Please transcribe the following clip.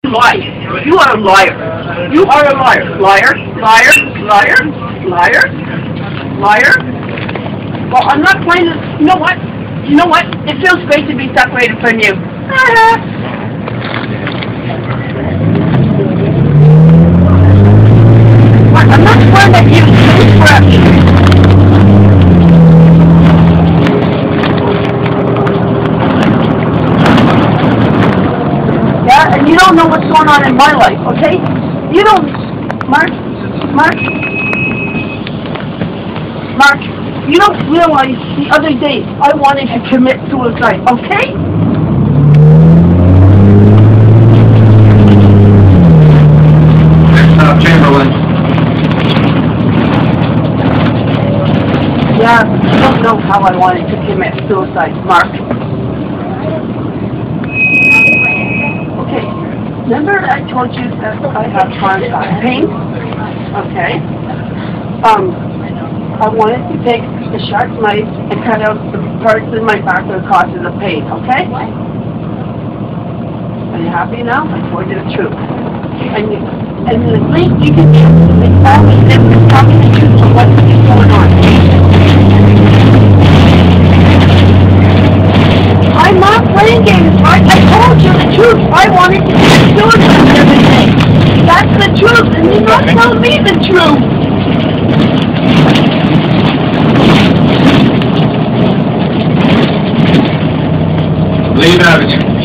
lie. You are a liar. You are a liar. Liar, liar, liar, liar, liar. Well, I'm not going to, you know what? You know what? It feels great to be separated from you. I'm not trying to use toothbrush. Yeah, and you don't know what's going on in my life, okay? You don't, Mark, you don't realize the other day I wanted to commit suicide, okay? Chamberlain. Yeah, you don't know how I wanted to commit suicide, Mark. Okay, remember I told you that I have chronic pain? Okay. I wanted to take a sharp knife and cut out the parts in my back that causes the pain, okay? Are you happy now? I told you the truth. And the least you can do is tell me the truth of what's going on. I'm not playing games, right? I told you the truth. I wanted to commit suicide and everything. That's the truth, and you're not telling me the truth. Leave Avenue.